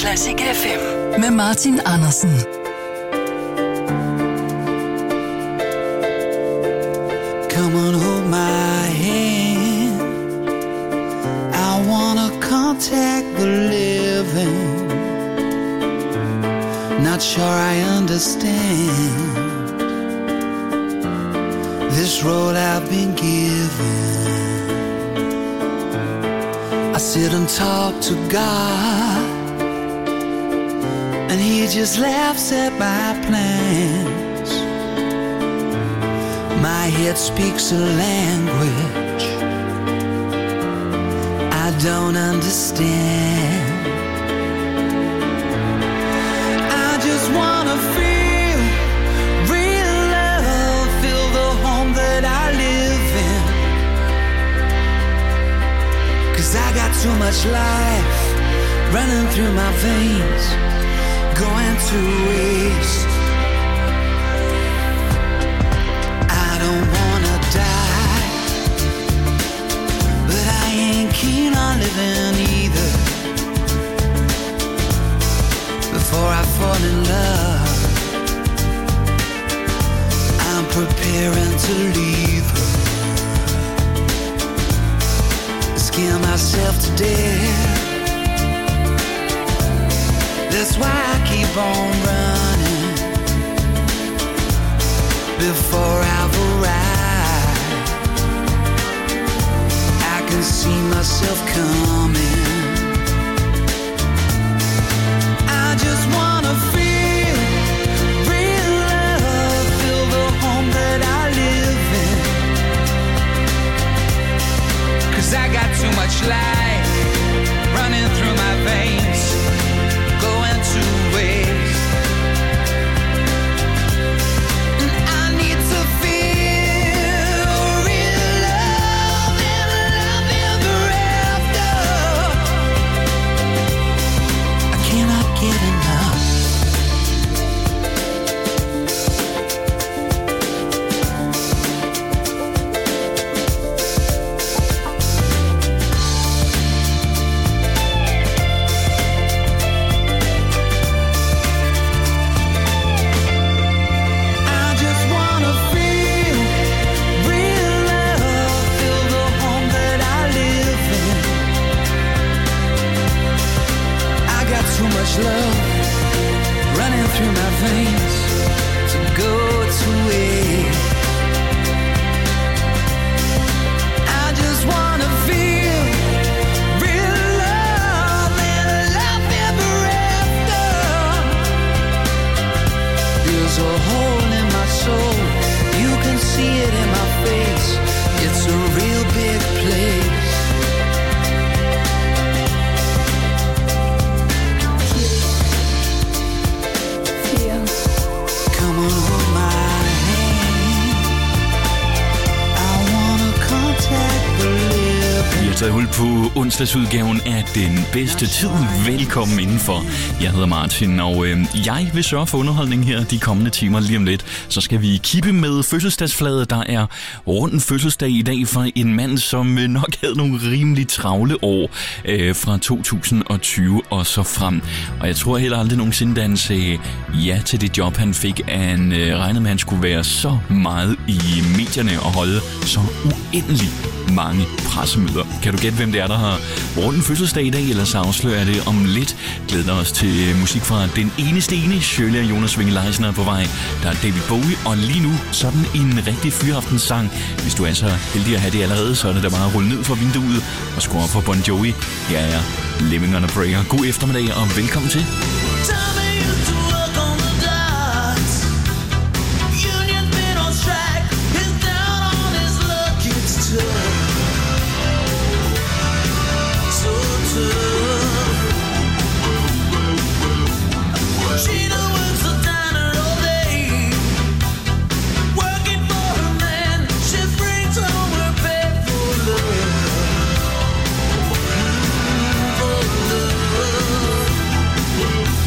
Classic FM med Martin Andersen. Come on, hold my hand. I wanna contact the living. Not sure I understand this road I've been given. I sit and talk to God, and He just laughs at my plans. My head speaks a language I don't understand. I just wanna feel real love, feel the home that I live in. 'Cause I got too much life running through my veins, going to waste. I don't wanna die, but I ain't keen on living either. Before I fall in love, I'm preparing to leave her. Scare myself to death. That's why I keep on running before I've arrived. I can see myself coming. I just wanna feel real love, feel the home that I live in. 'Cause I got too much life running through my veins, going to waste. And I need to feel real love and love ever after. I cannot get enough. Love running through my veins to go to waste. I just wanna feel real love and love ever after. There's a hole in my soul, you can see it in my face. It's a real big place. Vi har taget hul på onsdagsudgaven af Den Bedste Tid. Velkommen indenfor. Jeg hedder Martin, og jeg vil sørge for underholdning her de kommende timer lige om lidt. Så skal vi kippe med fødselsdagsflaget. Der er rundt fødselsdag i dag for en mand, som nok havde nogle rimelig travle år fra 2020 og så frem. Og jeg tror heller aldrig nogensinde, da han sagde ja til det job, han fik, at han regnede med, at han skulle være så meget i medierne og holde så uendelig mange pressemøder. Kan du gætte, hvem det er, der har rundt fødselsdag i dag, eller så afslører jeg det om lidt. Glæder os til musik fra den eneste ene. Shirley og Jonas Winge-Leisen er på vej. Der er David Bowie, og lige nu sådan en rigtig fyraftensang. Hvis du er så heldig at have det allerede, så er det da bare at rulle ned fra vinduet og skrue op for Bon Jovi. Her er Living on a Prayer. God eftermiddag og velkommen til. Love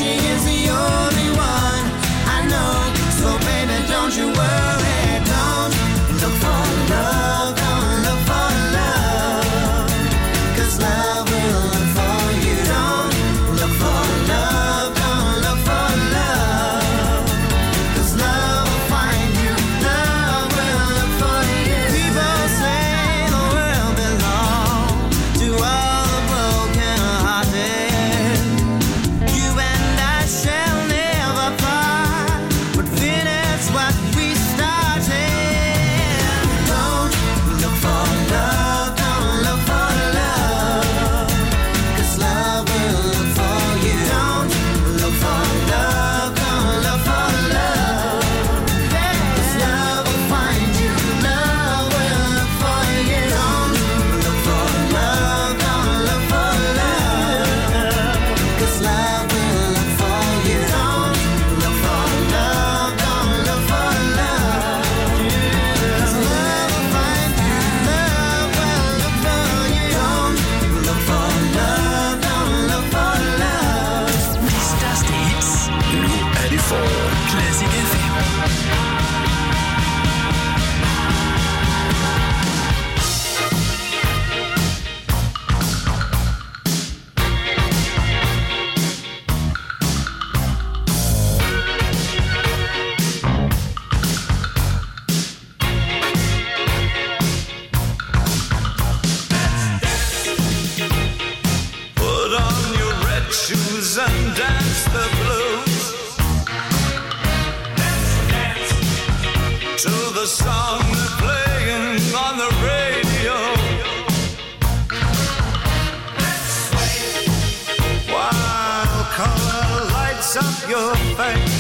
she is the only one I know. So baby, don't you worry, don't look for love, don't look for love, 'cause love will look for you. Don't look for love, don't look for love, 'cause love will find you. Love will look for you. People say the world belongs to all the broken hearted. You and I shall never part, but finish what we started. Don't look for love, don't look for love, 'cause love will look for you. Don't look for love, don't look for love, 'cause love will find you. Love will look for you. Don't look for love, don't look for love, 'cause love will look for you. Don't look for love, don't look for love, 'cause love will find you. Love will look for you. Don't look for love, don't look for love. De største hits. Nu er det forår. Classic FM. Put on your red shoes and dance the blues. Dance to the song they're playing on the radio. While color lights up your face.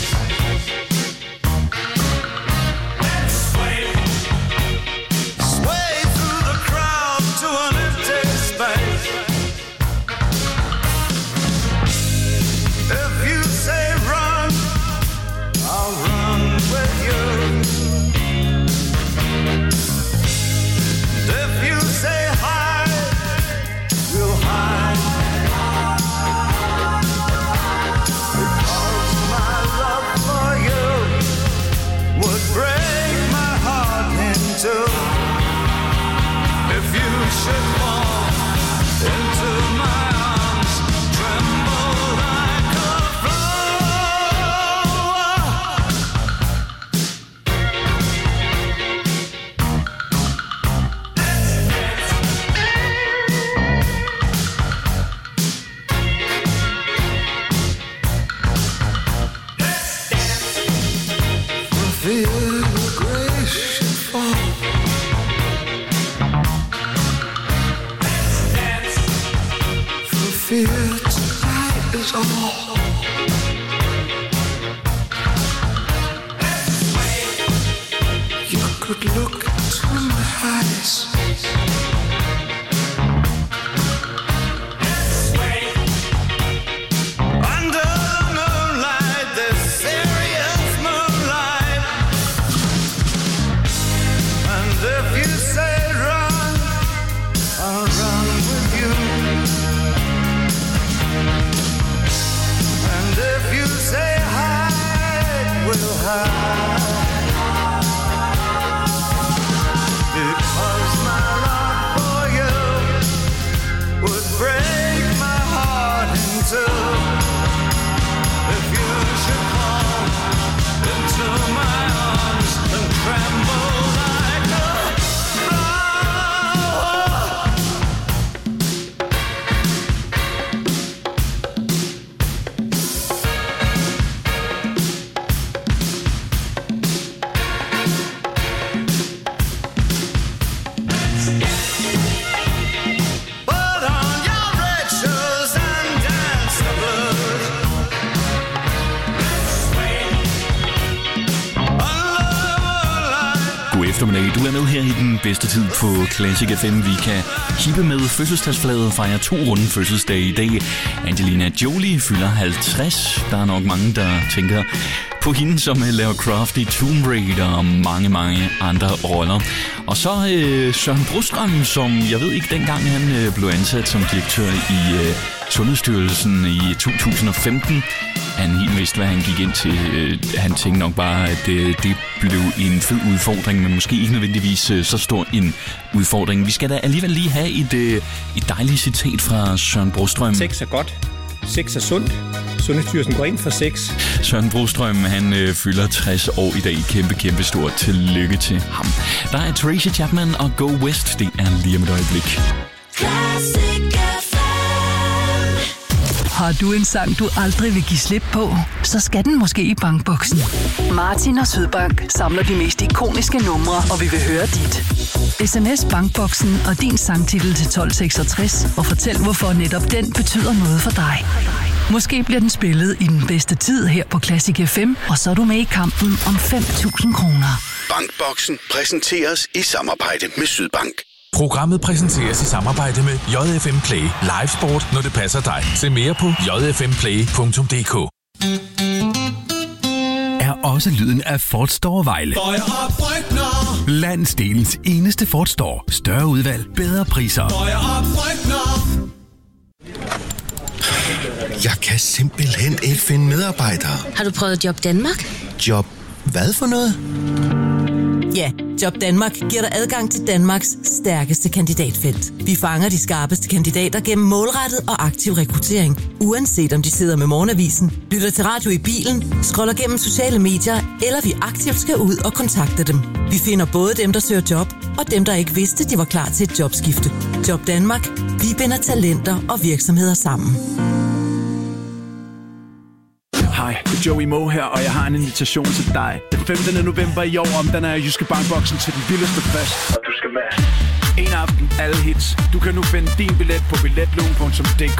Sway through the crowd to an empty space. If you say run, I'll run with you. If you say hide, we'll hide. Because my love for you would break my heart in two. If you should fall into my arms, tremble like a flower. Feel the grace should fall. For fear tonight is all. You could look into my eyes. Under the moonlight, this serious moonlight. And if you say run, I'll run with you. And if you say hide, we'll hide. Because my love for you would break my heart in two. If you should fall into my arms and tremble like a flower. Put on your red shoes and dance the blues. God eftermiddag. Du er med her i den bedste tid på Classic FM. Vi kan hippe med fødselsdagsflaget og fejre 2 runde fødselsdag i dag. Angelina Jolie fylder 50. Der er nok mange, der tænker på hende, som Lara Croft i Tomb Raider og mange, mange andre roller. Og så Søren Brostrøm, som jeg ved ikke dengang han blev ansat som direktør i Sundhedsstyrelsen i 2015. Han helt vidste, hvad han gik ind til. Han tænkte nok bare, at det blev en fed udfordring, men måske ikke nødvendigvis så stor en udfordring. Vi skal da alligevel lige have et dejligt citat fra Søren Brostrøm. Sex er godt. Sex er sundt. Sundhedsstyrelsen går ind for sex. Søren Brostrøm, han fylder 60 år i dag. Kæmpe stort tillykke til ham. Der er Tracy Chapman og Go West. Det er lige om et øjeblik. Har du en sang, du aldrig vil give slip på? Så skal den måske i Bankboksen. Martin og Sydbank samler de mest ikoniske numre, og vi vil høre dit. SMS Bankboksen og din sangtitel til 1266 og fortæl, hvorfor netop den betyder noget for dig. Måske bliver den spillet i den bedste tid her på Classic FM, og så er du med i kampen om 5.000 kroner. Bankboksen præsenteres i samarbejde med Sydbank. Programmet præsenteres i samarbejde med JFM Play. Live sport, når det passer dig. Se mere på jfmplay.dk. Er også lyden af Ford Store Vejle. Landsdelens eneste Ford Store. Større udvalg, bedre priser. Jeg kan simpelthen ikke finde medarbejdere. Har du prøvet Job Danmark? Job hvad for noget? Ja, Job Danmark giver dig adgang til Danmarks stærkeste kandidatfelt. Vi fanger de skarpeste kandidater gennem målrettet og aktiv rekruttering. Uanset om de sidder med morgenavisen, lytter til radio i bilen, scroller gennem sociale medier, eller vi aktivt skal ud og kontakte dem. Vi finder både dem, der søger job, og dem, der ikke vidste, de var klar til et jobskifte. Job Danmark. Vi binder talenter og virksomheder sammen. Hej, det er Joey Moe her, og jeg har en invitation til dig. Den 15. november i år omdanner jeg Jyske Bankboksen til den vildeste fest. Og du skal med. En aften, alle hits. Du kan nu finde din billet på billetloom.dk.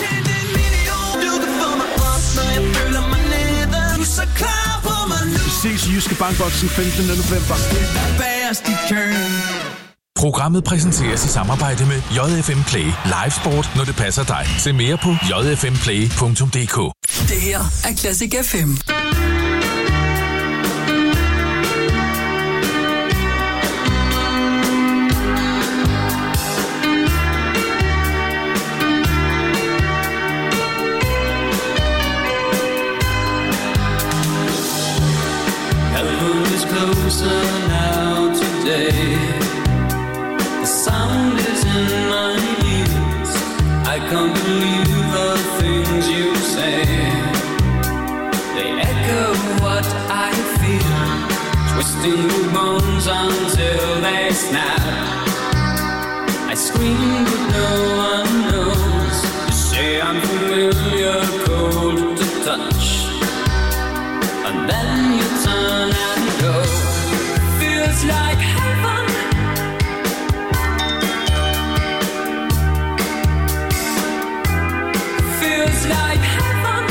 Vi ses i Jyske Bankboksen 15. november. Programmet præsenteres i samarbejde med JFM Play. Live sport, når det passer dig. Se mere på jfmplay.dk. Det her er Classic FM. Closer now today. The sound is in my ears. I can't believe the things you say. They echo what I feel, twisting the bones until they snap. I scream but no one knows. You say I'm familiar, cold to touch, and then you turn and go. Feels like heaven. Feels like heaven.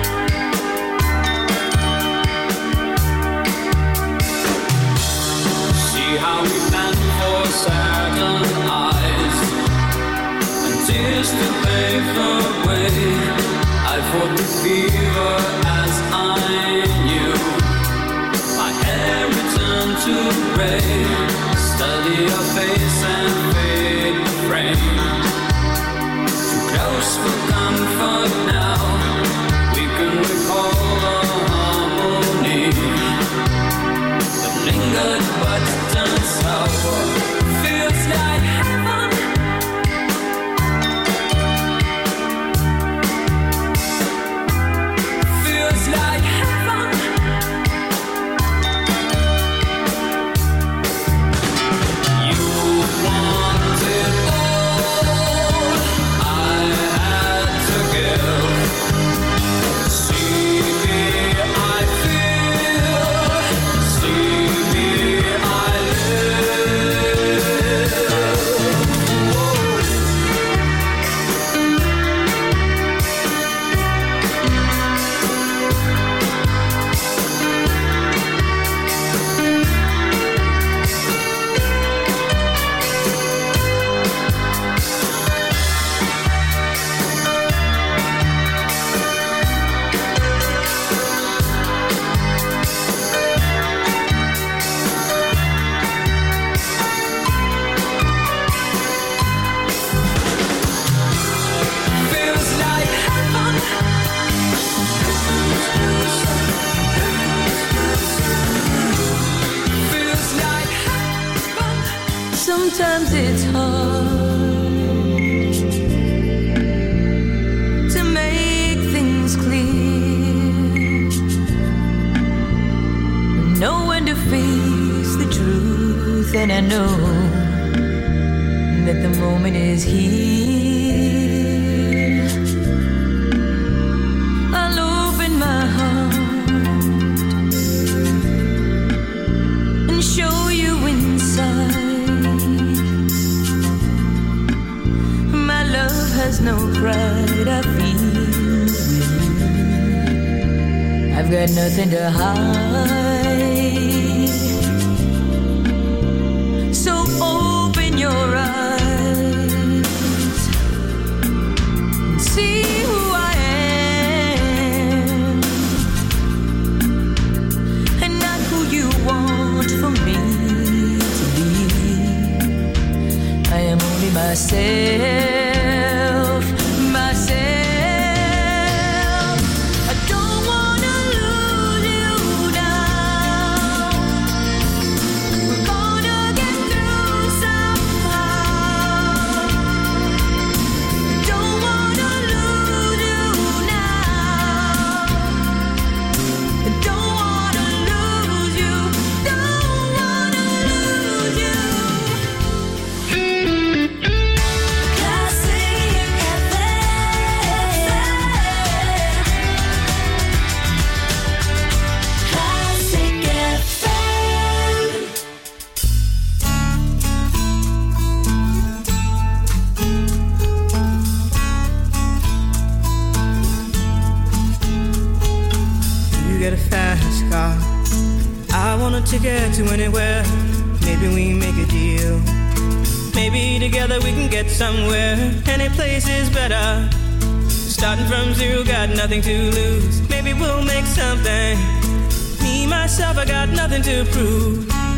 See how we plan for certain eyes and tears to pave the way. I fought the fever as I knew. My hair returned to gray. Study your face and fade the frame. Too close for comfort now. We can recall the harmony that lingered but turned sour. Feels like heaven. Feels like heaven. You wanted all I had to give. See me, I feel. See me, I live. Feels like Sometimes it's hard to make things clear, know when to face the truth, and I know that the moment is here. I'll open my heart and show you inside. My love has no pride, I feel with you. I've got nothing to hide. So open your eyes and see who I am, and not who you want for me to be. I am only myself, myself. I don't wanna lose you now. We're gonna get through somehow. Don't wanna lose you now. Don't wanna lose you. Don't wanna lose you. You get a fast car, I want a ticket to anywhere. Maybe we make a deal. Maybe together we can get somewhere. Any place is better. Starting from zero, got nothing to lose. Maybe we'll make something. Me, myself, I got nothing to prove.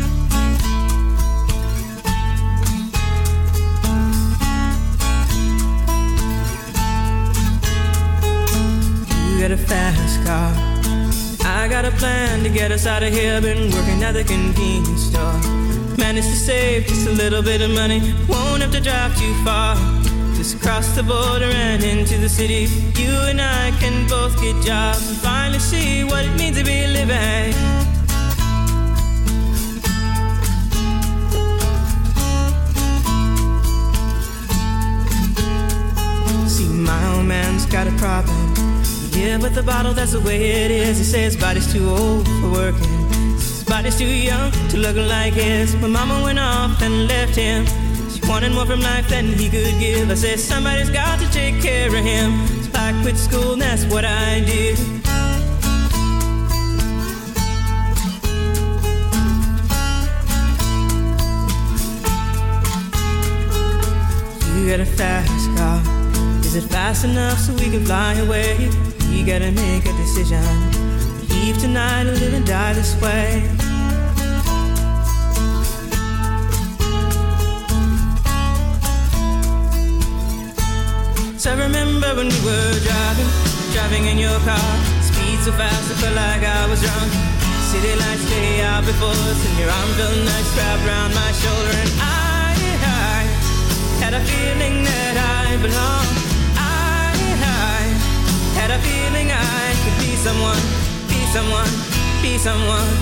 You got a fast car, I got a plan to get us out of here. Been working at the convenience store. Managed to save just a little bit of money. Won't have to drive too far. Just across the border and into the city. You and I can both get jobs and finally see what it means to be living. See, my old man's got a problem. Yeah, but the bottle, that's the way it is. He says his body's too old for working. His body's too young to look like his. My mama went off and left him. She wanted more from life than he could give. I said somebody's got to take care of him. So I quit school and that's what I did. You got a fast car. Is it fast enough so we can fly away? You gotta make a decision. Leave tonight or live and die this way. So I remember when we were driving in your car. Speed so fast I felt like I was drunk. City lights lay out before us, and your arm felt nice wrapped around my shoulder. And I had a feeling that I belonged. Had a feeling I could be someone, be someone, be someone.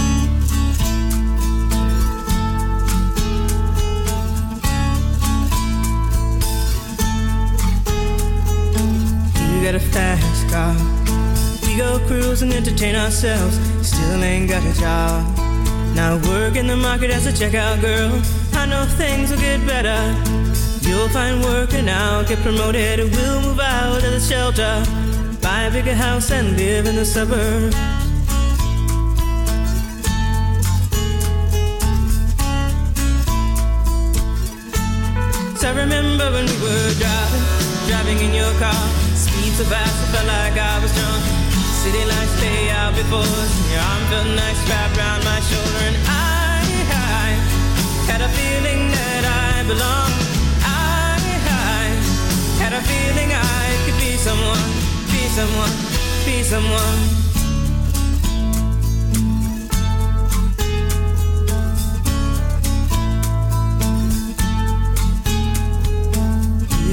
You got a fast car. We go cruise and entertain ourselves. Still ain't got a job. Now work in the market as a checkout girl. I know things will get better. You'll find work and I'll get promoted. We'll move out of the shelter, buy a bigger house and live in the suburbs. So I remember when we were driving in your car. Speed so fast I felt like I was drunk. City lights lay out before us, and your arm felt nice wrapped around my shoulder. And I had a feeling that I belonged. Had a feeling I could be someone, be someone, be someone.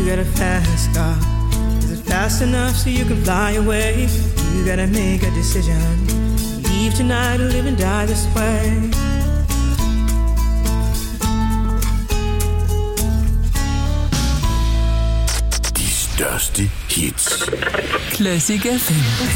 You got a fast car. Is it fast enough so you can fly away? You gotta make a decision. Leave tonight or live and die this way. De største hits. Classic FM.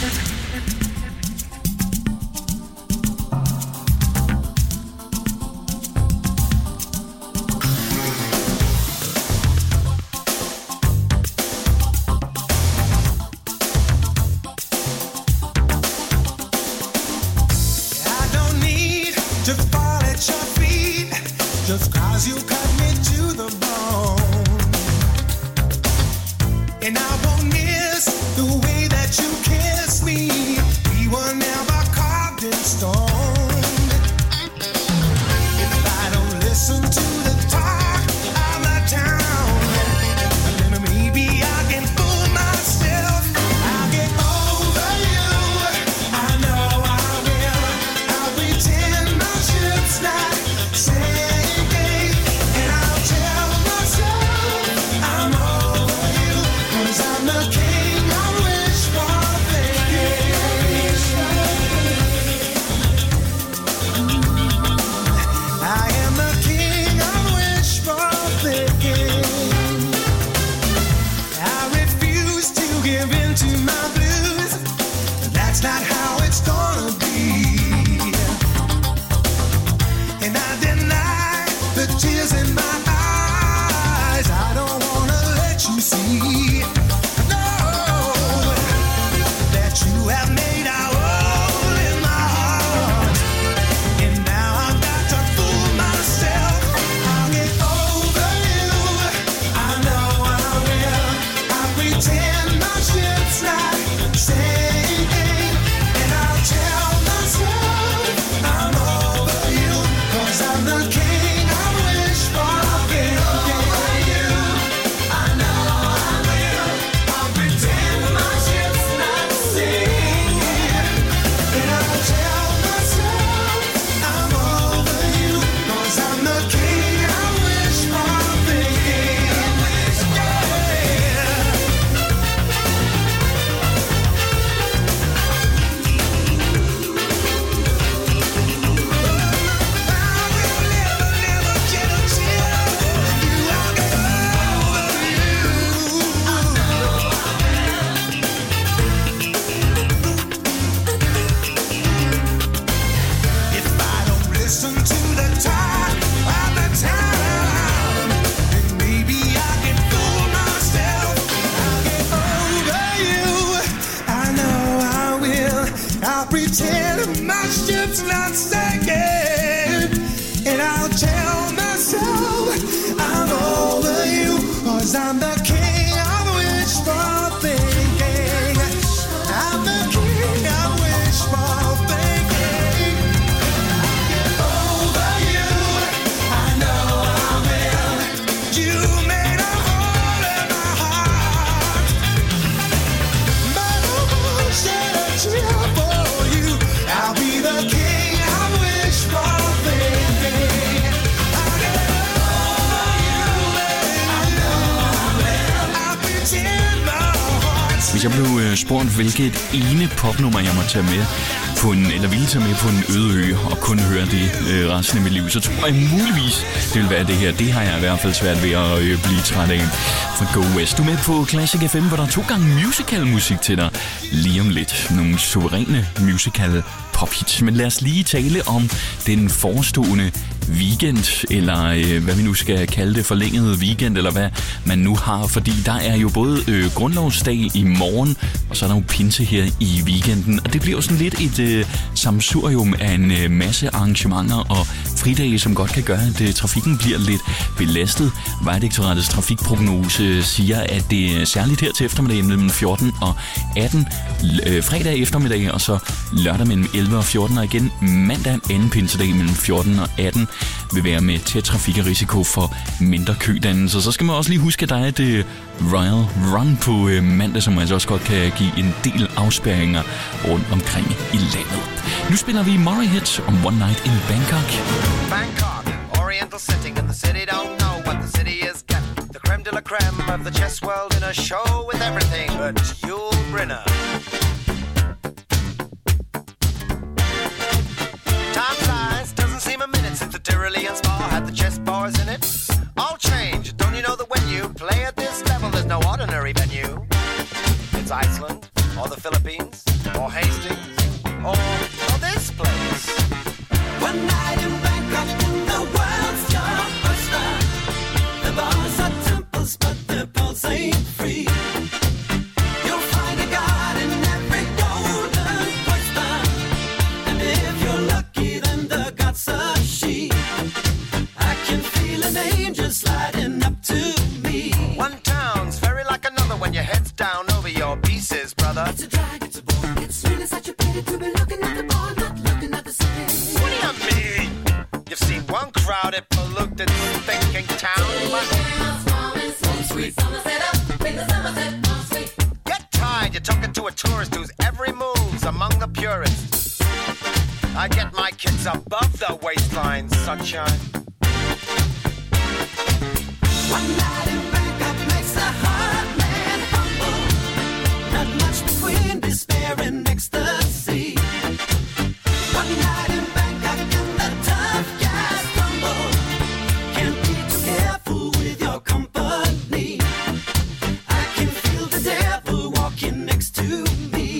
Jeg blev spurgt, hvilket ene popnummer jeg må tage med på en, eller ville tage med på en øde ø og kun høre det resten af mit liv, så tror jeg muligvis, det vil være det her. Det har jeg i hvert fald svært ved at blive træt af. For Go West, du er med på Classic FM, hvor der er 2 gange musical musik til dig lige om lidt. Nogle suveræne musical pophits. Men lad os lige tale om den forestående weekend, eller hvad vi nu skal kalde det, forlængede weekend, eller hvad man nu har, fordi der er jo både grundlovsdag i morgen, og så er der jo pinse her i weekenden, og det bliver jo sådan lidt et sammensurium af en masse arrangementer og fridage, som godt kan gøre, at trafikken bliver lidt belastet. Vejdirektoratets trafikprognose siger, at det er særligt her til eftermiddag mellem 14 og 18, fredag eftermiddag, og så lørdag mellem 11 og 14, og igen mandag anden pinsedag mellem 14 og 18 vil være med tæt trafik og risiko for mindre kødannelser. Så skal man også lige huske, at der er et Royal Run på mandag, som altså også godt kan give en del afspærringer rundt omkring i landet. Nu spiller vi Murray Hits om One Night in Bangkok. Bangkok, oriental setting, and the city don't know what the city is getting. The creme de la creme of the chess world in a show with everything but Yul Brynner. Time flies, doesn't seem a minute since the Tyrolean Spa had the chess bars in it. All change, don't you know that when you play at this level, there's no ordinary venue? It's Iceland, or the Philippines, or Hastings, or this place. One night in Bangkok in the world's your oyster. The bars are temples, but the pulse ain't free. You'll find a god in every golden oyster. And if you're lucky, then the god's a she. I can feel an angel sliding up to me. One town's very like another when your head's down over your pieces, brother. It's a drag, it's a bore. It's really such a pity to be looking at the bar, not looking at the city. What do you mean? You've seen one crowded, polluted, thinking town, but get tired, you're talking to a tourist whose every move's among the purists. I get my kids above the waistline, sunshine. One night in Bangkok makes a hard man humble. Not much between despair and ecstasy. One night in Bangkok and the tough guys tumble. Can't be too careful with your company. I can feel the devil walking next to me.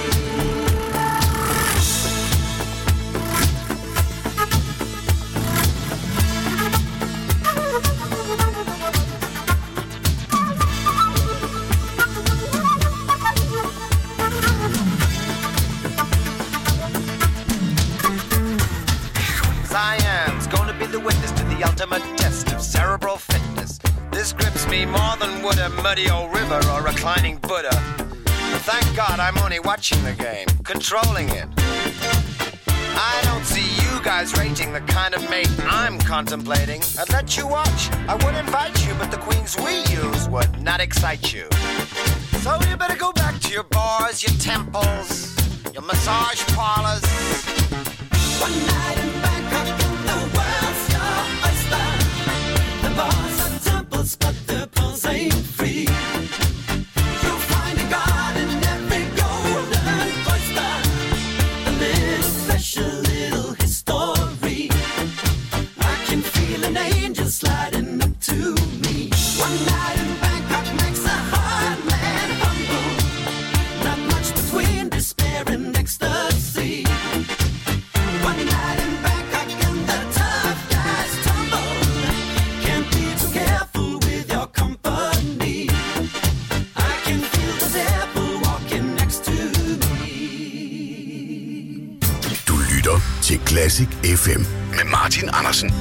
Cyan's gonna be the witness to the ultimate test of cerebral fitness. This grips me more than would a muddy old river or reclining Buddha. But thank God I'm only watching the game, controlling it. I don't see you guys rating the kind of mate I'm contemplating. I'd let you watch, I would invite you, but the queens we use would not excite you. So you better go back to your bars, your temples, your massage parlors. One night in Bangkok and the world's your oyster. The bars are temples, but the pulse ain't free. You'll find a god in every golden oyster. A little special, little history. I can feel an angel sliding up to me. One night in Bangkok makes a hard man humble. Not much between despair and ecstasy. One night in Bangkok and the tough guys tumble. Can't be too careful with your company. I can feel the devil walking next to me. Du lytter til Classic FM med Martin Andersen.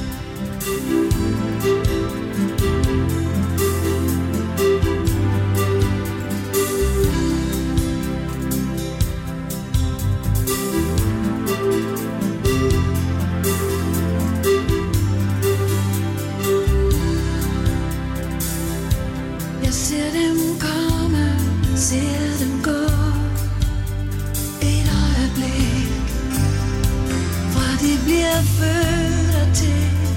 Jeg ser dem komme, ser dem gå. Et øjeblik, fra de bliver født og til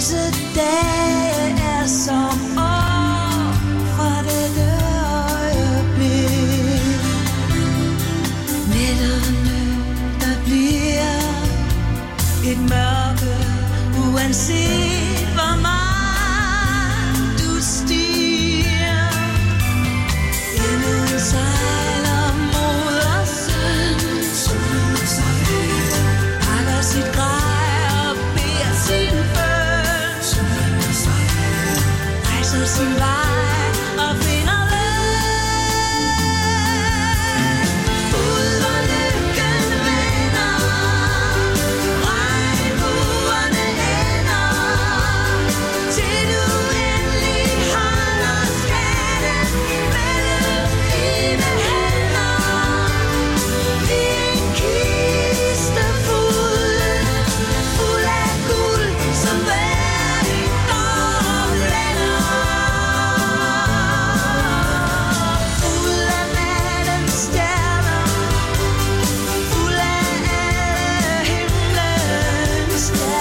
Disse dage er som år fra dette øjeblik. Nætterne, der bliver et mørke, uanset hvor meget du stiger. Endnu sejler modersøn, pakker sit grej og beder sin bøn, rejser sin vej og finder løn. Ud hvor lykken vender, regnbuerne ender, til du endelig holder skatten mellem dine hænder. I en kiste fuld af guld, som hver dit år blænder. Fuld af nattens stjerner, fuld af alle himlens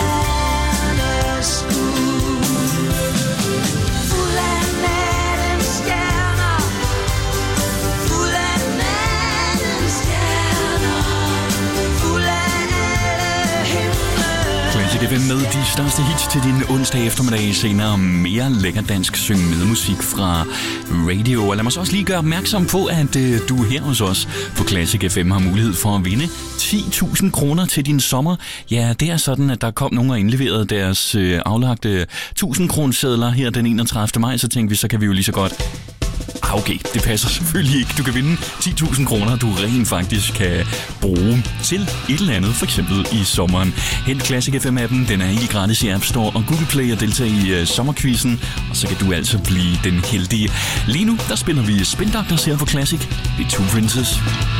stjerneskud. Fuld af nattens stjerner, fuld af nattens stjerner, fuld af alle himlens. Classic FM med de største hits til din onsdag eftermiddag. Senere mere lækker dansk syng med musik fra radio. Og lad mig så også lige gøre opmærksom på, at du her hos os på Classic FM har mulighed for at vinde 10.000 kroner til din sommer. Ja, det er sådan, at der kom nogen og indleverede deres aflagte 1.000 kronesedler her den 31. maj. Så tænkte vi, så kan vi jo lige så godt... Okay, det passer selvfølgelig ikke. Du kan vinde 10.000 kroner, du rent faktisk kan bruge til et eller andet, for eksempel i sommeren. Hent Classic FM-appen, den er ikke gratis i App Store og Google Play og deltage i sommerquizzen, og så kan du altså blive den heldige. Lige nu, der spiller vi Spin Doctors her på Classic. Det er Two Princes.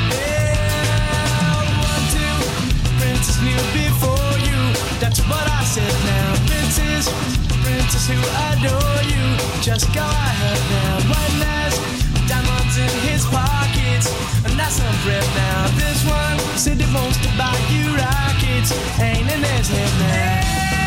Princess knew before you. That's what I said now. Princess who adore you. Just go ahead now. One last diamonds in his pockets, and that's some breath now. This one said he wants to buy you rockets. Ain't in his head now.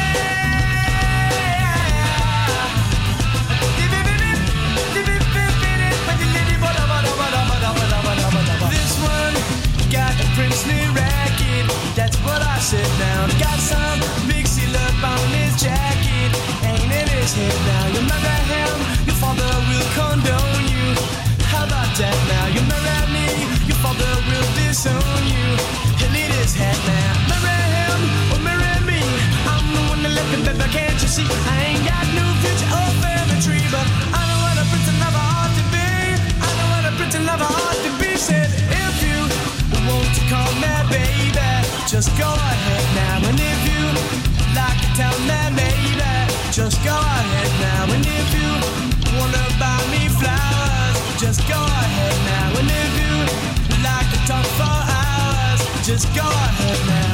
This one got a princely racket. That's what I said now. Got some big seal up on his jacket. Ain't in his head now. You marry him, your father will condone you. How about that now? You marry me, your father will disown you. He'll need his head now. Marry him or marry me. I'm the one that left him, baby, can't you see? I ain't got no future or family tree, but I know what a prince and lover ought to be. I know what a prince and lover ought to be. Said if you want to call me baby, just go ahead now. And if you like to tell me maybe, just go ahead now. And if you wanna buy me flowers, just go ahead now. And if you like to talk for hours, just go ahead now.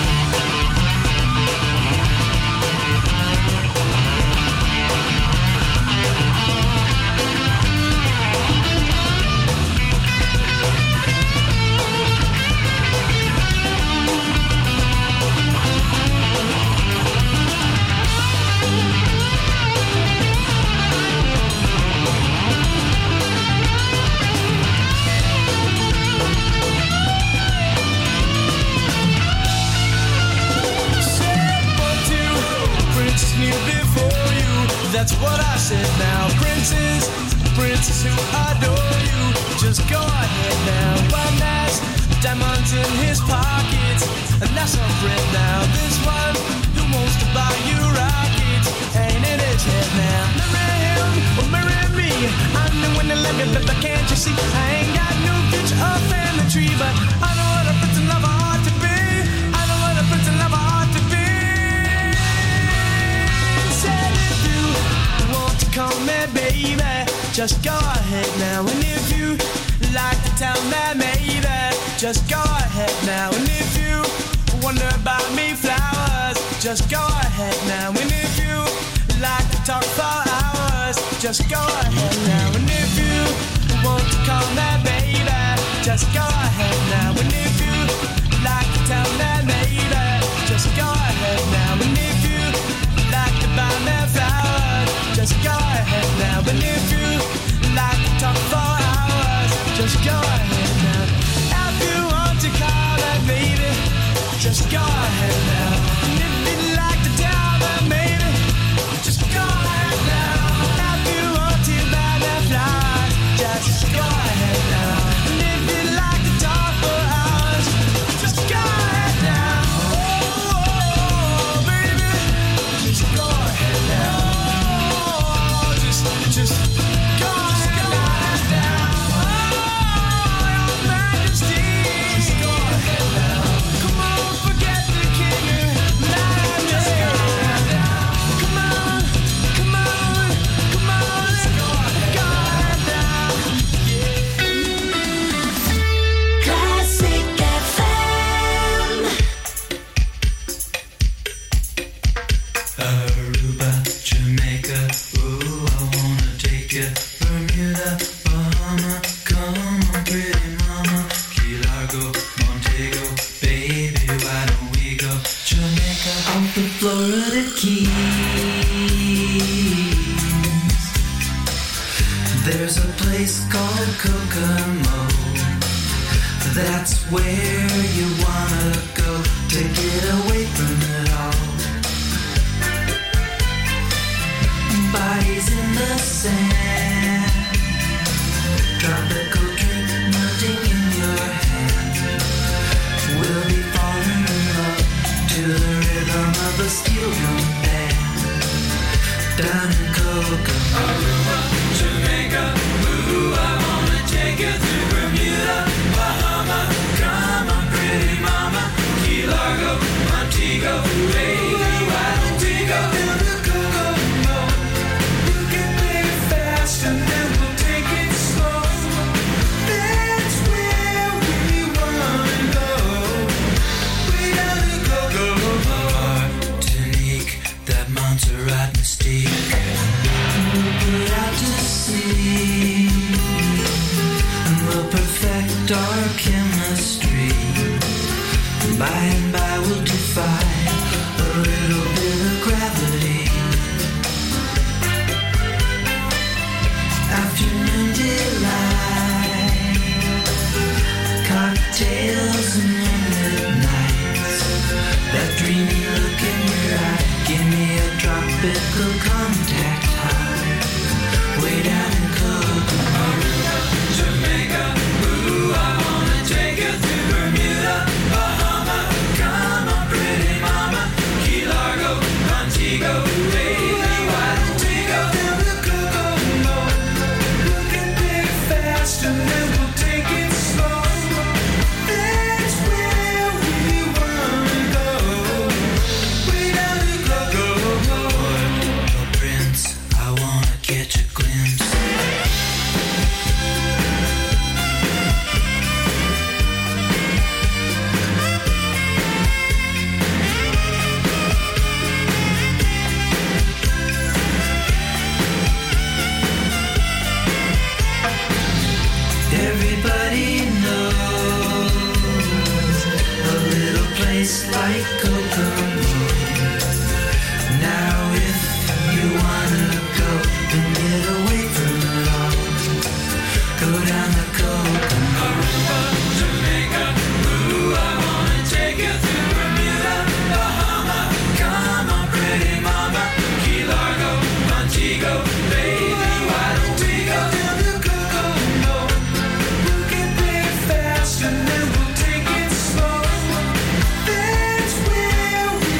That's what I said now. Princess who adore you. Just go ahead now. One last diamonds in his pockets, and that's some bread now. This one who wants to buy you rockets ain't in his head now. Marry him or marry me. I'm the one that let me, but can't you see? I ain't got no future or family tree, but I know what a prince and lover ought to be. I know what a prince and lover ought to be. Said if you want to call me baby, just go ahead now. And if you like to tell me maybe, just go ahead now. And if you wonder about me flowers, just go ahead now. And if you like to talk for hours, just go ahead now. And if you want to call me baby, just go ahead now. And if you like to tell me maybe, just go ahead now. And if you like to buy take you. Bermuda, Bahama, come on, pretty mama. Key Largo, Montego, baby, why don't we go? Jamaica, off the Florida Keys. There's a place called Kokomo. That's where you wanna go to get away from it all. Bodies in the sand, tropical drink melting in your hand. We'll be falling in love to the rhythm of a steel drum band. Down in Kokomo, Aruba, Jamaica, ooh, I wanna take you through Bermuda, Bahama, come on, pretty mama, Key Largo, Montego, baby, why don't we go down to Kokomo? You can play it fast and then we'll take it slow. That's where we wanna go, way down to Kokomo. Martinique, that Montserrat mystique. We'll put out to sea, and we'll perfect our chemistry. By and by we'll defy a little bit of gravity. Afternoon delight, cocktails and moonlit nights. That dreamy look in your eye, give me a tropical contact high. Way down in Kokomo, Jamaica, ooh, I wanna take you through Bermuda, Bahama, come on, pretty mama, Key Largo, Montego, baby, why don't we go down to Kokomo? We can play it fast and then we'll take it slow. That's where we wanna go, way down to Kokomo. Oh, Prince, I wanna catch a glimpse. Everybody knows a little place like Kokomo. Now if you wanna go and get away from it all, go down to Kokomo. Aruba, Jamaica, ooh, I wanna take you through Bermuda, Bahama, come on, pretty mama, Key Largo, Montego, baby, why don't we go down to Kokomo? We can play it fast and then we'll take it slow. That's where we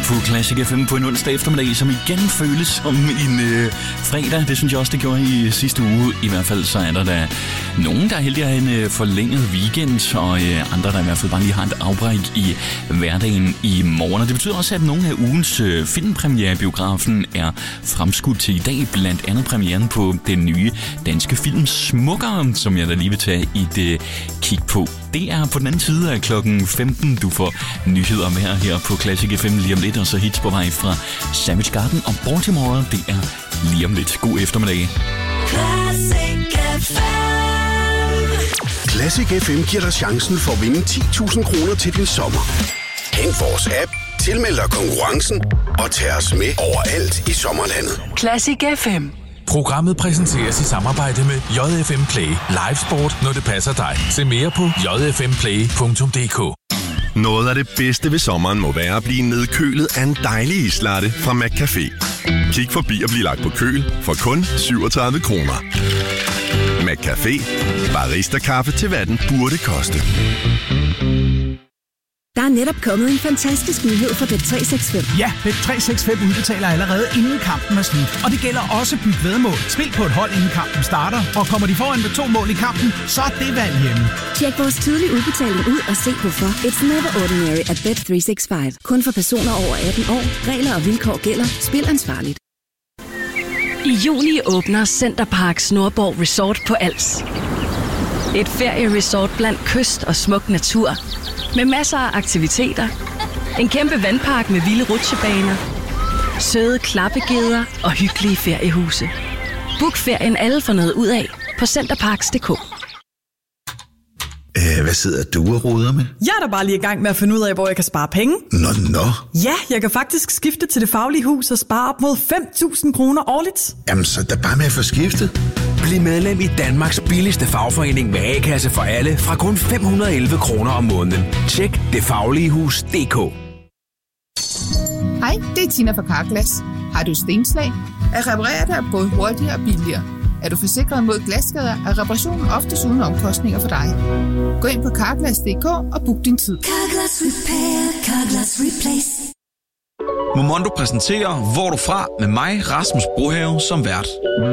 på Classic FM på en onsdag eftermiddag, som igen føles som en fredag. Det synes jeg også, det gjorde i sidste uge. I hvert fald så er der nogen, der er heldige at have en forlænget weekend, og andre, der i hvert fald bare lige har et afbræk i hverdagen i morgen. Og det betyder også, at nogle af ugens filmpremiere i biografen er fremskudt til i dag. Blandt andet premieren på den nye danske film Smukkere, som jeg da lige vil tage et kig på. Det er på den anden side af klokken 15. Du får nyheder med her på Classic FM lige om lidt, og så hits på vej fra Savage Garden og Baltimore. Det er lige om lidt. God eftermiddag. Classic FM giver dig chancen for at vinde 10.000 kroner til din sommer. Hent vores app, tilmeld dig konkurrencen og tag os med overalt i sommerlandet. Classic FM. Programmet præsenteres i samarbejde med JFM Play. Live sport, når det passer dig. Se mere på jfmplay.dk. Noget af det bedste ved sommeren må være at blive nedkølet af en dejlig islatte fra McCafé. Kig forbi og bliv lagt på køl for kun 37 kroner. McCafé. Barista-kaffe til hvad den burde koste. Der er netop kommet en fantastisk nyhed for Bet365. Ja, Bet365 udbetaler allerede inden kampen er slut. Og det gælder også byt væddemål. Spil på et hold inden kampen starter, og kommer de foran med 2 mål i kampen, så er det valg hjemme. Tjek vores tidlige udbetaling ud og se hvorfor. It's never ordinary at Bet365. Kun for personer over 18 år. Regler og vilkår gælder. Spil ansvarligt. I juni åbner Centerparks Nordborg Resort på Als. Et ferieresort blandt kyst og smuk natur. Med masser af aktiviteter. En kæmpe vandpark med vilde rutsjebaner. Søde klappegeder og hyggelige feriehuse. Book ferien alle for noget ud af på centerparks.dk. Hvad sidder du og roder med? Jeg er da bare lige i gang med at finde ud af, hvor jeg kan spare penge. Nå. Ja, jeg kan faktisk skifte til Det Faglige Hus og spare op mod 5.000 kroner årligt. Jamen, så er bare med at få skiftet. Bliv medlem i Danmarks billigste fagforening med A-kasse for alle fra kun 511 kroner om måneden. Tjek detfagligehus.dk. Hej, det er Tina fra Carglass. Har du stenslag? At reparere det er både hurtigere og billigere. Er du forsikret mod glasskader, er reparationen oftest uden omkostninger for dig. Gå ind på Carglass.dk og book din tid. Carglass Repair, Carglass Replace. Momondo præsenterer Hvor du fra med mig, Rasmus Brohave, som vært.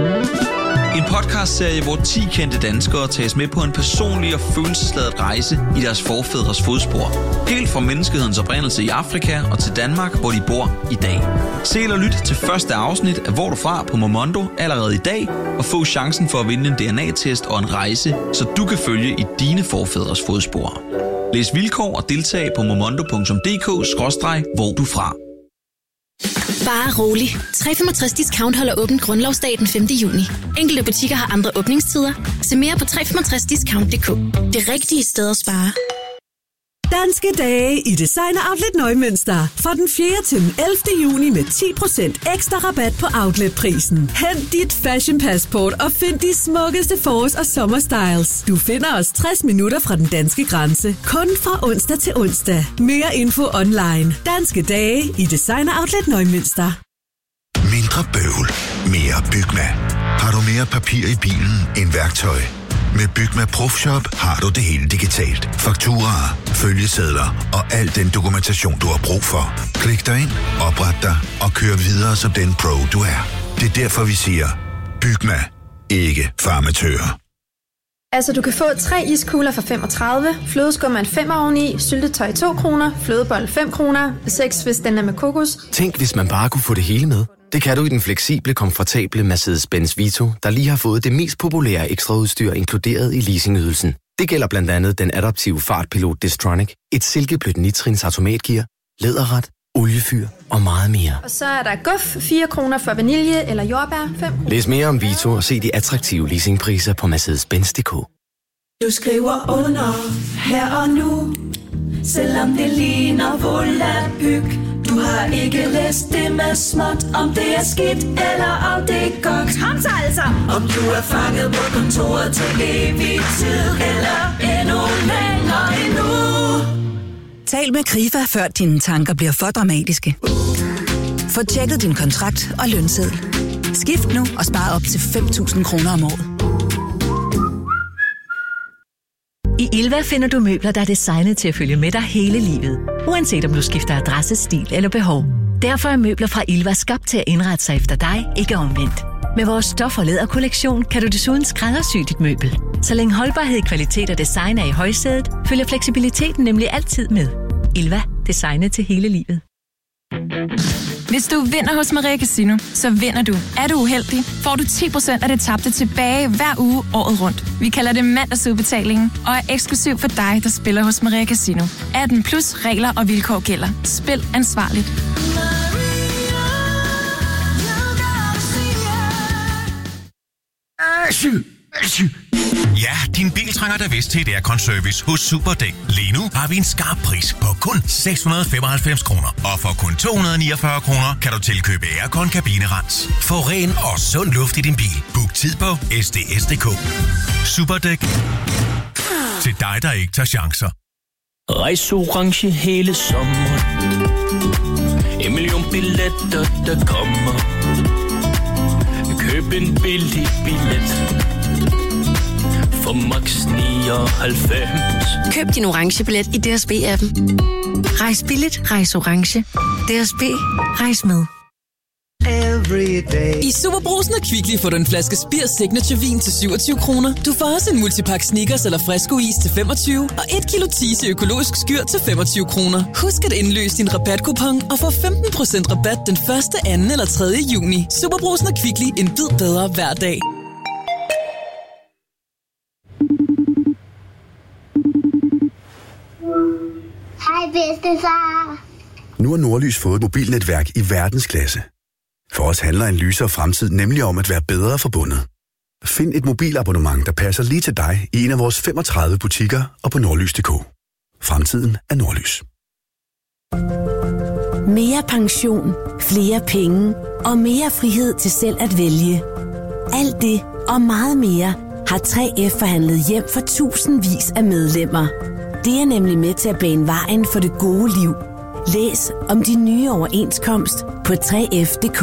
En podcastserie, hvor 10 kendte danskere tages med på en personlig og følelsesladet rejse i deres forfædres fodspor. Helt fra menneskehedens oprindelse i Afrika og til Danmark, hvor de bor i dag. Se eller lyt til første afsnit af Hvor du fra på Momondo allerede i dag, og få chancen for at vinde en DNA-test og en rejse, så du kan følge i dine forfædres fodspor. Læs vilkår og deltag på momondo.dk/hvor du fra. Bare rolig. 365 Discount holder åbent grundlovsdag den 5. juni. Enkelte butikker har andre åbningstider. Se mere på 365discount.dk. Det rigtige sted at spare. Danske dage i Designer Outlet Nøgmønster. Fra den 4. til den 11. juni med 10% ekstra rabat på outletprisen. Hent dit fashion passport og find de smukkeste forårs- og sommerstyles. Du finder os 60 minutter fra den danske grænse. Kun fra onsdag til onsdag. Mere info online. Danske dage i Designer Outlet Nøgmønster. Mindre bøvl. Mere Bygma. Har du mere papir i bilen end værktøj? Med Bygma Profshop har du det hele digitalt. Fakturaer, følgesedler og al den dokumentation, du har brug for. Klik dig ind, opret dig og kør videre som den pro, du er. Det er derfor, vi siger, Bygma. Ikke farmatører. Altså, du kan få 3 iskugler for 35, flødeskum en 5 oveni, syltetøj 2 kroner, flødebold 5 kroner, 6 hvis den er med kokos. Tænk, hvis man bare kunne få det hele med. Det kan du i den fleksible, komfortable Mercedes-Benz Vito, der lige har fået det mest populære ekstraudstyr inkluderet i leasingydelsen. Det gælder blandt andet den adaptive fartpilot Distronic, et silkeblødt nitrins automatgear, læderret, oliefyr og meget mere. Og så er der guf 4 kroner for vanilje eller jordbær 5 kroner. Læs mere om Vito og se de attraktive leasingpriser på Mercedes-Benz.dk. Du skriver under her og nu, selvom det ligner volapyk. Du har ikke læst det med småt, om det er skidt eller om det er godt. Kom så altså! Om du er fanget på kontoret til evig tid, eller endnu længere endnu. Tal med Krifa, før dine tanker bliver for dramatiske. Få tjekket din kontrakt og lønseddel. Skift nu og spar op til 5.000 kroner om året. I Ilva finder du møbler, der er designet til at følge med dig hele livet. Uanset om du skifter adresse, stil eller behov. Derfor er møbler fra Ilva skabt til at indrette sig efter dig, ikke omvendt. Med vores stof- og læderkollektion kan du desuden skræddersy dit møbel. Så længe holdbarhed, kvalitet og design er i højsædet, følger fleksibiliteten nemlig altid med. Ilva. Designet til hele livet. Hvis du vinder hos Maria Casino, så vinder du. Er du uheldig, får du 10% af det tabte tilbage hver uge året rundt. Vi kalder det mandagsudbetalingen og er eksklusiv for dig, der spiller hos Maria Casino. 18 plus regler og vilkår gælder. Spil ansvarligt. Ja, din bil trænger da vist til et aircon-service hos Superdæk. Lige nu har vi en skarp pris på kun 695 kroner. Og for kun 249 kroner kan du tilkøbe aircon-kabinerens. Få ren og sund luft i din bil. Book tid på sds.dk. Superdæk. Til dig, der ikke tager chancer. Rejseorange hele sommeren. 1 million billetter, der kommer. Køb en billig billet for max 99. Køb din orange billet i DSB-appen. Rejs billigt, rejs orange. DSB, rejs med. I SuperBrugsen og Kvickly får du en flaske Spir Signature vin til 27 kroner. Du får også en multipack Snickers eller Fresco is til 25 og 1 kilo Tise økologisk skyr til 25 kroner. Husk at indløse din rabatkupon og få 15% rabat den 1., 2. eller 3. juni. SuperBrugsen og Kvickly, en bid bedre hver dag. Hej bedstefar. Nu har Nordlys fået et mobilnetværk i verdensklasse. For os handler en lysere fremtid nemlig om at være bedre forbundet. Find et mobilabonnement, der passer lige til dig i en af vores 35 butikker og på nordlys.dk. Fremtiden er Nordlys. Mere pension, flere penge og mere frihed til selv at vælge. Alt det og meget mere har 3F forhandlet hjem for tusindvis af medlemmer. Det er nemlig med til at bane vejen for det gode liv. Læs om de nye overenskomst på 3F.dk.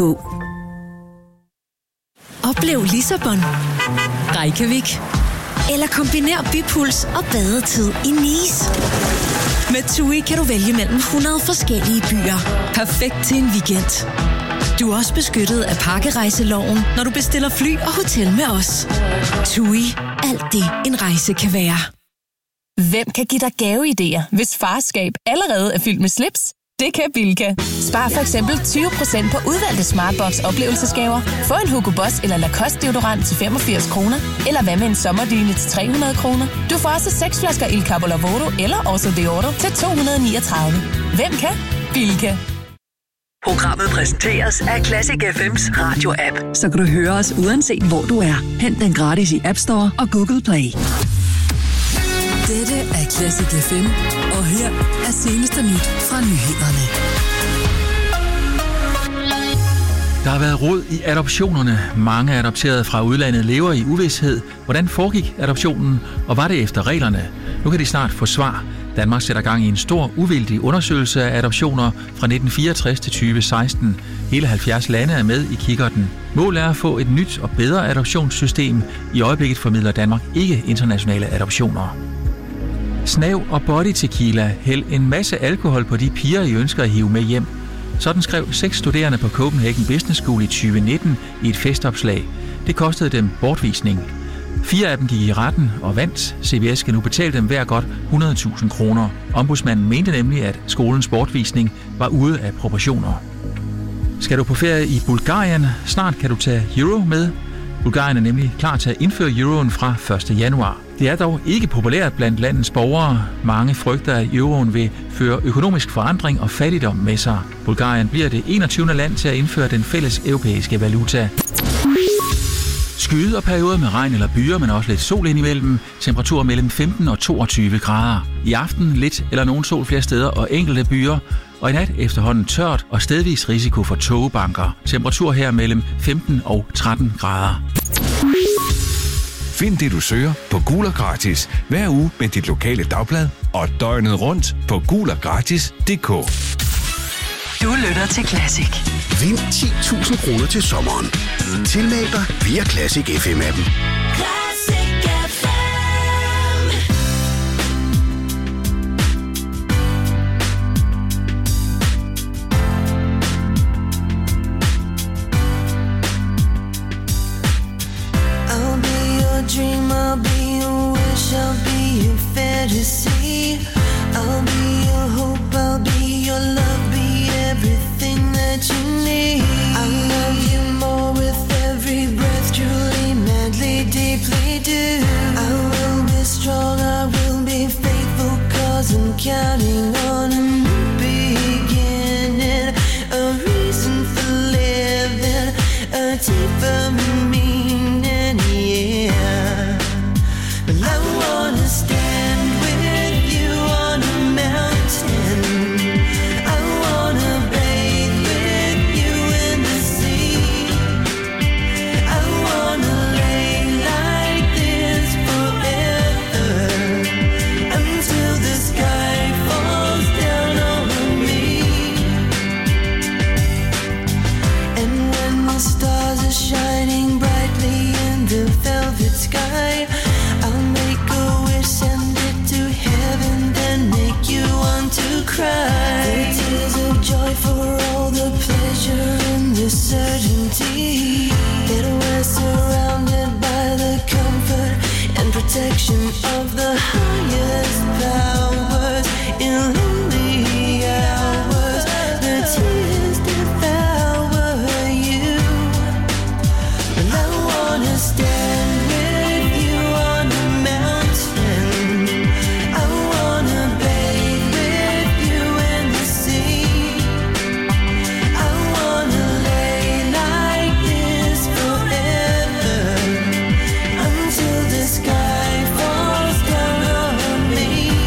Oplev Lissabon, Reykjavik eller kombiner bypuls og badetid i Nice. Med TUI kan du vælge mellem 100 forskellige byer. Perfekt til en weekend. Du er også beskyttet af pakkerejseloven, når du bestiller fly og hotel med os. TUI. Alt det en rejse kan være. Hvem kan give dig gaveidéer, hvis farskab allerede er fyldt med slips? Det kan Bilka. Spar for eksempel 20% på udvalgte Smartbox oplevelsesgaver. Få en Hugo Boss eller Lacoste deodorant til 85 kroner. Eller hvad med en sommerdyne til 300 kroner. Du får også 6 flasker Il Capo Lavoro eller Oso Deodoro til 239. Hvem kan? Bilka. Programmet præsenteres af Classic FM's radio-app, så kan du høre os uanset hvor du er. Hent den gratis i App Store og Google Play. Dette er Classic FM, og her er seneste nyt fra nyhederne. Der har været rod i adoptionerne. Mange adopterede fra udlandet lever i uvished. Hvordan foregik adoptionen, og var det efter reglerne? Nu kan de snart få svar. Danmark sætter gang i en stor, uvildig undersøgelse af adoptioner fra 1964 til 2016. Hele 70 lande er med i kikkerten. Målet er at få et nyt og bedre adoptionssystem. I øjeblikket formidler Danmark ikke internationale adoptioner. Snav og body tequila. Hæld en masse alkohol på de piger, I ønsker at hive med hjem. Sådan skrev 6 studerende på Copenhagen Business School i 2019 i et festopslag. Det kostede dem bortvisning. 4 af dem gik i retten og vandt. CBS skal nu betale dem hver godt 100.000 kroner. Ombudsmanden mente nemlig, at skolens bortvisning var ude af proportioner. Skal du på ferie i Bulgarien? Snart kan du tage euro med. Bulgarien er nemlig klar til at indføre euroen fra 1. januar. Det er dog ikke populært blandt landets borgere. Mange frygter, at euroen vil føre økonomisk forandring og fattigdom med sig. Bulgarien bliver det 21. land til at indføre den fælles europæiske valuta. Skyde og perioder med regn eller byer, men også lidt sol indimellem. Temperaturer mellem 15 og 22 grader. I aften lidt eller nogen sol flere steder og enkelte byer. Og i nat efterhånden tørt og stedvis risiko for tågebanker. Temperatur her mellem 15 og 13 grader. Find det, du søger på Gul og Gratis hver uge med dit lokale dagblad og døgnet rundt på guloggratis.dk. Du lytter til Classic. Vind 10.000 kroner til sommeren. Tilmeld dig via Classic FM-appen. right. The tears of joy for all the pleasure in the certainty that we're surrounded by the comfort and protection of the highest powers in lonely hours. The tears devour you, and I wanna stand with you on the mountain. I wanna bathe with you in the sea. I wanna lay like this forever until the sky falls down on me.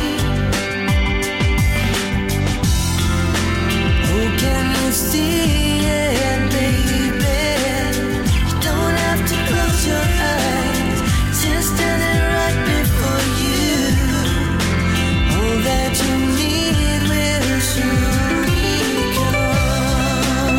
Oh, can you see it, baby? You don't have to close your eyes, just standing right before you. All that you need will surely come.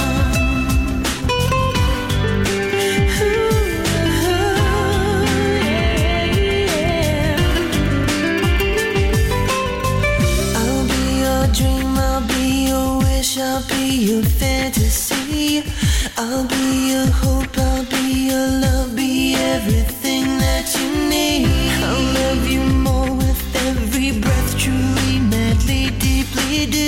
I'll be your dream, I'll be your wish, I'll be your fantasy. I'll be your hope, I'll be your love, be everything that you need. I'll love you more with every breath, truly, madly, deeply do.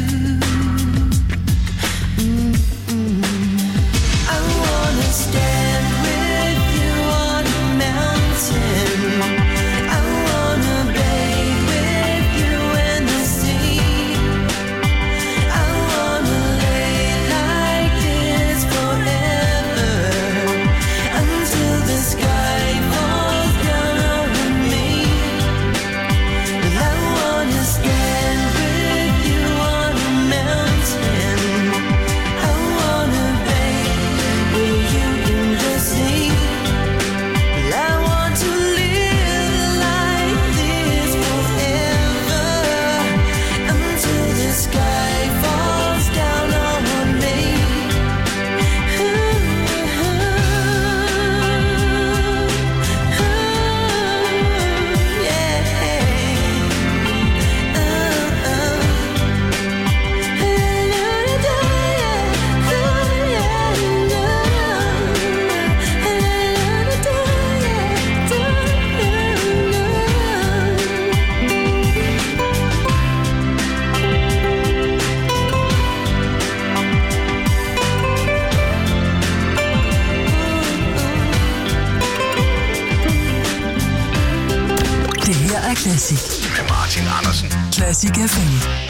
I wanna stand with you on a mountain. I wanna bathe with you in the sea. I wanna lay like this forever until the sky falls down on me. And I wanna stand with you on a mountain. I wanna bathe with you in the sea. But I want to live like this forever until the sky falls down on me. Det her er Classic. Med Martin Andersen. Classic FM.